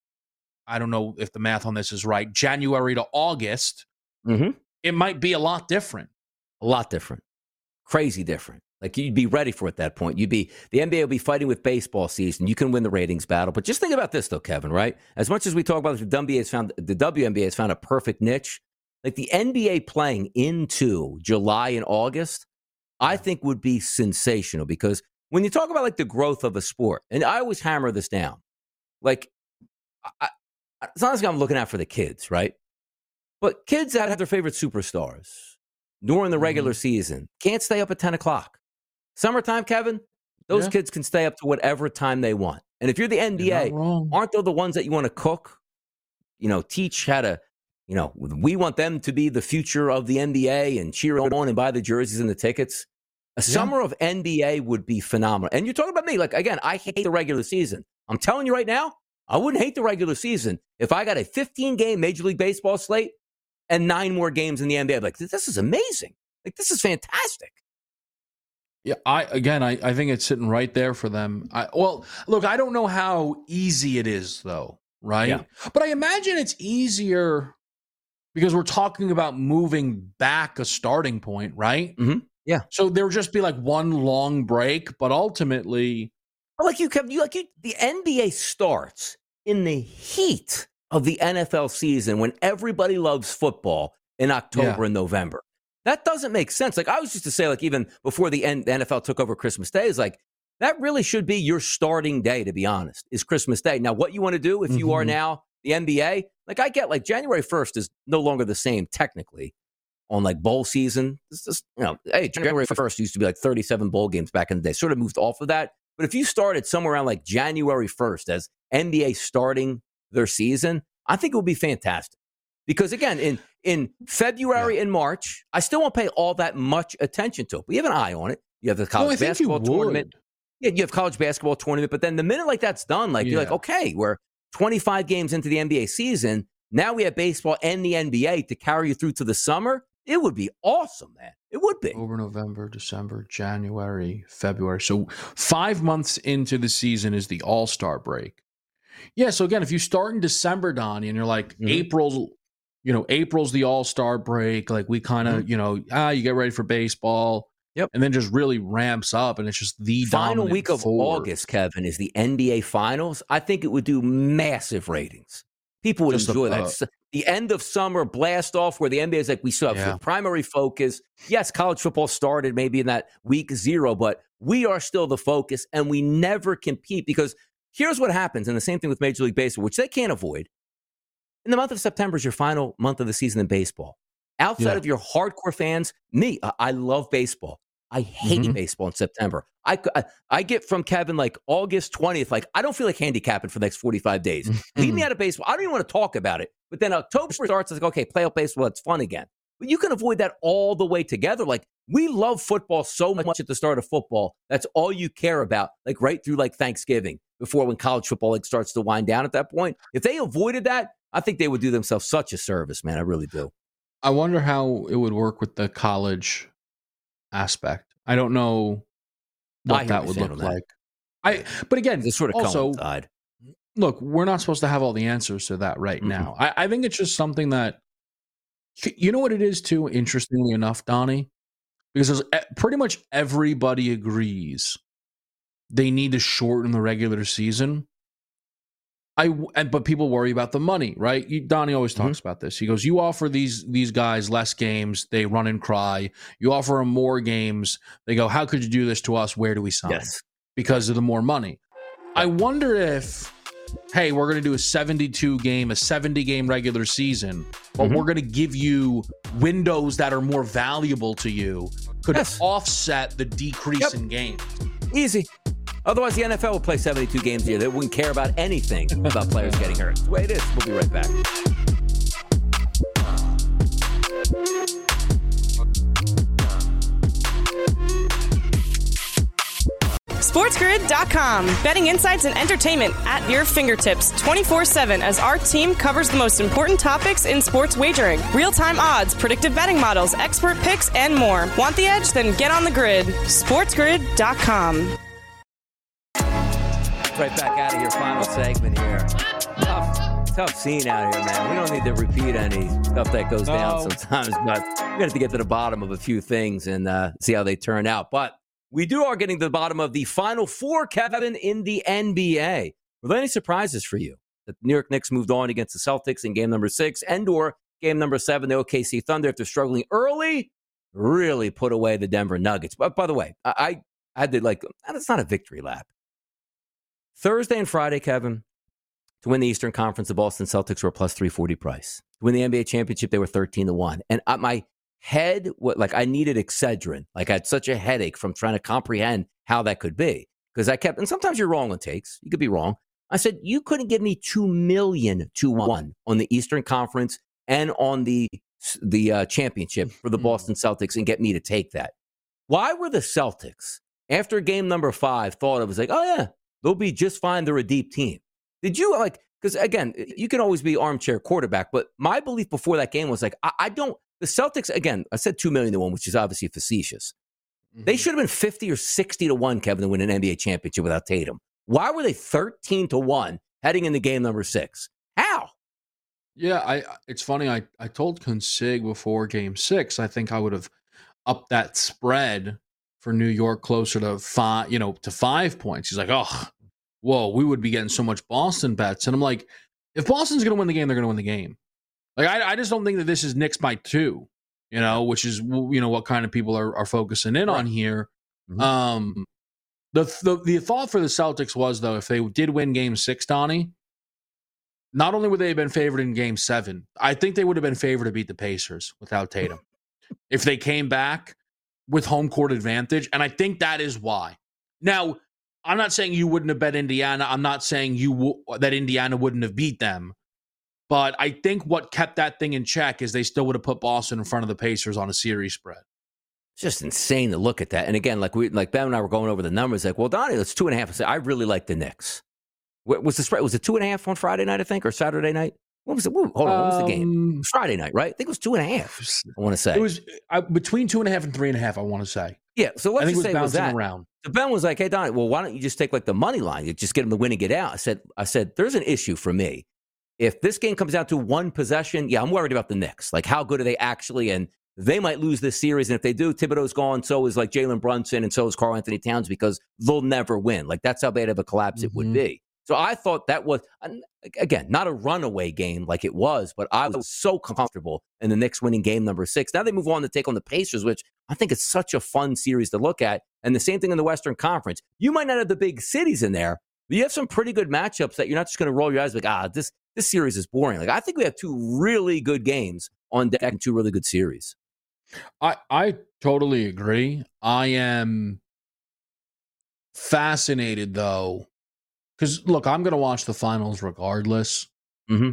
I don't know if the math on this is right, January to August, Mhm. it might be a lot different. A lot different. Crazy different. Like you'd be ready for it at that point. You'd be the N B A will be fighting with baseball season. You can win the ratings battle. But just think about this though, Kevin, right? As much as we talk about the W N B A has found the W N B A has found a perfect niche, like the N B A playing into July and August, I think would be sensational because when you talk about like the growth of a sport, and I always hammer this down, like I, I, it's not like I'm looking out for the kids, right? But kids that have their favorite superstars during the regular season can't stay up at ten o'clock. Summertime, Kevin, those Yeah. kids can stay up to whatever time they want. And if you're the N B A, You're not wrong. aren't they the ones that you want to cook, you know, teach how to, you know, we want them to be the future of the N B A and cheer on and buy the jerseys and the tickets. A Yeah. summer of N B A would be phenomenal. And you're talking about me. Like, again, I hate the regular season. I'm telling you right now, I wouldn't hate the regular season if I got a fifteen-game Major League Baseball slate and nine more games in the N B A. Like, this is amazing. Like, this is fantastic. Yeah, I again, I, I think it's sitting right there for them. I, well, look, I don't know how easy it is, though, right? Yeah. But I imagine it's easier because we're talking about moving back a starting point, right? Mhm. Yeah. So there would just be like one long break, but ultimately, But like you, Kevin, you like you, the N B A starts in the heat of the N F L season when everybody loves football in October Yeah. and November. That doesn't make sense. Like I was just to say, like even before the, N- the N F L took over Christmas Day, is like that really should be your starting day. To be honest, is Christmas Day. Now, what you want to do if you are Mhm. now the N B A, like I get, like January first is no longer the same technically on like bowl season. It's just, you know, hey, January first used to be like thirty-seven bowl games back in the day. Sort of moved off of that. But if you started somewhere around like January first as N B A starting their season, I think it would be fantastic. Because again, in in February Yeah. and March, I still won't pay all that much attention to it. We have an eye on it. You have the college no, basketball tournament. Yeah, you have college basketball tournament. But then the minute like that's done, like yeah. you're like, okay, we're twenty-five games into the N B A season. Now we have baseball and the N B A to carry you through to the summer. It would be awesome, man. It would be. Over November, December, January, February. So five months into the season is the All-Star break. Yeah, so again, if you start in December, Donnie, and you're like, mm-hmm. April's, you know, April's the All-Star break. Like we kind of, mm-hmm. you know, ah, you get ready for baseball. Yep. And then just really ramps up, and it's just the final week of forward. August, Kevin, is the N B A Finals. I think it would do massive ratings. People would just enjoy a, that. Uh, the end of summer blast off where the N B A is like, we still have yeah. the primary focus. Yes, college football started maybe in that week zero, but we are still the focus, and we never compete because here's what happens, and the same thing with Major League Baseball, which they can't avoid. In the month of September is your final month of the season in baseball. Outside yeah. of your hardcore fans, me, I, I love baseball. I hate mm-hmm. baseball in September. I, I I get from Kevin like August twentieth, like I don't feel like handicapping for the next forty-five days. Mm-hmm. Leave me out of baseball. I don't even want to talk about it. But then October starts, it's like, okay, playoff baseball, it's fun again. But you can avoid that all the way together. Like we love football so much at the start of football. That's all you care about, like right through like Thanksgiving before when college football like starts to wind down at that point. If they avoided that, I think they would do themselves such a service, man. I really do. I wonder how it would work with the college aspect. I don't know what that would look like. I, but again, this sort of also, coincide. Look, we're not supposed to have all the answers to that right mm-hmm. now. I, I think it's just something that, you know what it is too, interestingly enough, Donnie? Because pretty much everybody agrees they need to shorten the regular season. I, and, but people worry about the money, right? You, Donnie always talks mm-hmm. about this. He goes, you offer these these guys less games, they run and cry. You offer them more games, they go, how could you do this to us? Where do we sign? Yes. Because of the more money. I wonder if, hey, we're going to do a seventy-two game, a seventy game regular season, but mm-hmm. we're going to give you windows that are more valuable to you, could yes. offset the decrease yep. in games. Easy. Otherwise, the N F L will play seventy-two games a year. They wouldn't care about anything about players getting hurt. That's the way it is. We'll be right back. SportsGrid dot com. Betting insights and entertainment at your fingertips twenty-four seven as our team covers the most important topics in sports wagering. Real-time odds, predictive betting models, expert picks, and more. Want the edge? Then get on the grid. SportsGrid dot com. Right back out of your final segment here. Tough, tough scene out here, man. We don't need to repeat any stuff that goes down no. sometimes, but we have to get to the bottom of a few things and uh, see how they turn out. But we do are getting to the bottom of the Final Four, Kevin, in the N B A. Were there any surprises for you? The New York Knicks moved on against the Celtics in game number six, and or game number seven, the O K C Thunder, after struggling early, really put away the Denver Nuggets. But by the way, I, I had to like, it's not a victory lap. Thursday and Friday, Kevin, to win the Eastern Conference, the Boston Celtics were a plus three forty price. To win the N B A championship, they were thirteen to one. And at my head, what like I needed Excedrin. Like I had such a headache from trying to comprehend how that could be. Because I kept, and sometimes you're wrong on takes. You could be wrong. I said, you couldn't give me two million to one on the Eastern Conference and on the, the uh, championship for the Boston Celtics and get me to take that. Why were the Celtics, after game number five, thought it was like, oh yeah, they'll be just fine. They're a deep team. Did you like, because again, you can always be armchair quarterback, but my belief before that game was like, I, I don't, the Celtics, again, I said two million to one, which is obviously facetious. Mm-hmm. They should have been fifty or sixty to one, Kevin, to win an N B A championship without Tatum. Why were they thirteen to one heading into game number six? How? Yeah, I. It's funny. I, I told Consig before game six, I think I would have upped that spread for New York closer to five, you know, to five points. He's like, oh, whoa, we would be getting so much Boston bets. And I'm like, if Boston's going to win the game, they're going to win the game. Like, I, I just don't think that this is Knicks by two, you know, which is, you know, what kind of people are, are focusing in right. on here. Mm-hmm. Um, the, the the thought for the Celtics was, though, if they did win game six, Donnie, not only would they have been favored in game seven, I think they would have been favored to beat the Pacers without Tatum. If they came back with home court advantage, and I think that is why. Now, I'm not saying you wouldn't have bet Indiana. I'm not saying you w- that Indiana wouldn't have beat them. But I think what kept that thing in check is they still would have put Boston in front of the Pacers on a series spread. It's just insane to look at that. And again, like we, like Ben and I were going over the numbers, like, well, Donnie, it's two and a half. I said, I really like the Knicks. What was the spread? Was it two and a half on Friday night, I think, or Saturday night? What was it? Hold on, what was the game? Um, It was Friday night, right? I think it was two and a half. I want to say It was uh, between two and a half and three and a half, I want to say. yeah. So let's I think just it was say it was bouncing that. around. So Ben was like, "Hey, Donnie, well, why don't you just take like the money line? You just get them to win and get out." I said, "I said there's an issue for me. If this game comes down to one possession, yeah, I'm worried about the Knicks. Like, how good are they actually? And they might lose this series. And if they do, Thibodeau's gone. So is like Jalen Brunson, and so is Karl Anthony Towns because they'll never win. Like, that's how bad of a collapse it Mm-hmm. would be." So I thought that was, again, not a runaway game like it was, but I was so comfortable in the Knicks winning game number six. Now they move on to take on the Pacers, which I think is such a fun series to look at. And the same thing in the Western Conference. You might not have the big cities in there, but you have some pretty good matchups that you're not just going to roll your eyes like, ah, this this series is boring. Like, I think we have two really good games on deck and two really good series. I, I totally agree. I am fascinated, though, because, look, I'm going to watch the finals regardless. Mm-hmm.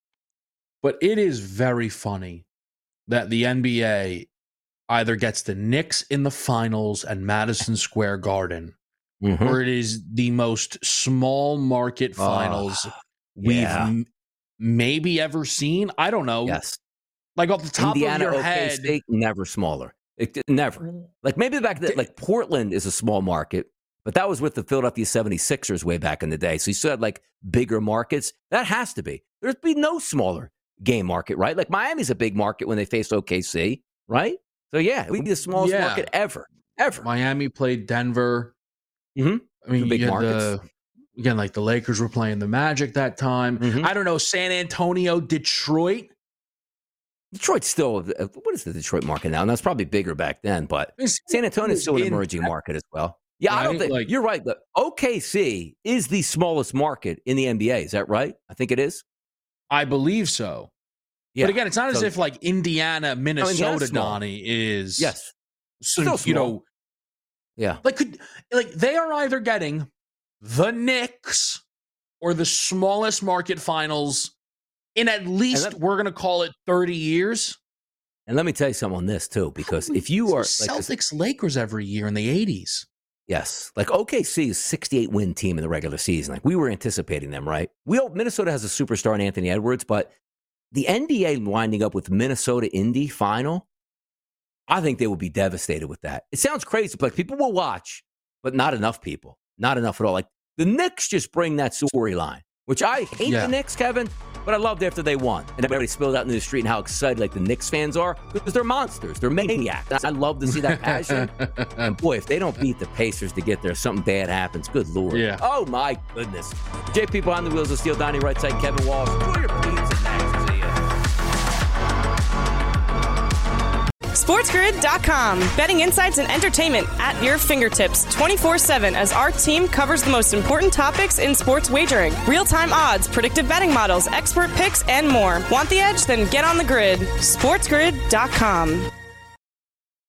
But it is very funny that the N B A either gets the Knicks in the finals at Madison Square Garden, Mm-hmm. or it is the most small market finals Oh, we've yeah. m- maybe ever seen. I don't know. Yes. Like off the top Indiana, of your OK head. State, never smaller. It, never. Like maybe back then, like Portland is a small market, but that was with the Philadelphia seventy-sixers way back in the day. So you still had like bigger markets. That has to be. There'd be no smaller game market, right? Like Miami's a big market when they faced O K C, right? So yeah, it would be the smallest Yeah. market ever, ever. Miami played Denver. Mhm. I mean, The big you had markets. the- again, like the Lakers were playing the Magic that time. Mhm. I don't know, San Antonio, Detroit. Detroit's still, what is the Detroit market now? And that's probably bigger back then, but San Antonio's still an In- emerging market as well. Yeah, I don't Right? think, Like- you're right. But O K C is the smallest market in the N B A. Is that right? I think it is. I believe so. Yeah. But again, it's not as So- if like Indiana, Minnesota, Indiana's small. Donnie is Yes. So, Still you small. know, Yeah. like could like they are either getting the Knicks or the smallest market finals in at least that- we're gonna call it thirty years. And let me tell you something on this too, because if you are like this- Celtics Lakers every year in the eighties. yes, like O K C is sixty-eight win team in the regular season. Like we were anticipating them, right? We all, Minnesota has a superstar in Anthony Edwards, but the N B A winding up with Minnesota Indy final, I think they will be devastated with that. It sounds crazy, but people will watch, but not enough people. Not enough at all. Like the Knicks just bring that storyline, which I hate Yeah. the Knicks, Kevin, but I loved after they won. And everybody spilled out into the street and how excited like the Knicks fans are because they're monsters. They're maniacs. I love to see that passion. And boy, if they don't beat the Pacers to get there, something bad happens. Good Lord. Yeah. Oh my goodness. J P behind the wheels of steel, Donnie right side, Kevin Walsh. Enjoy your pizza next. See ya. SportsGrid dot com. Betting insights and entertainment at your fingertips twenty-four seven as our team covers the most important topics in sports wagering. Real-time odds, predictive betting models, expert picks, and more. Want the edge? Then get on the grid. SportsGrid dot com.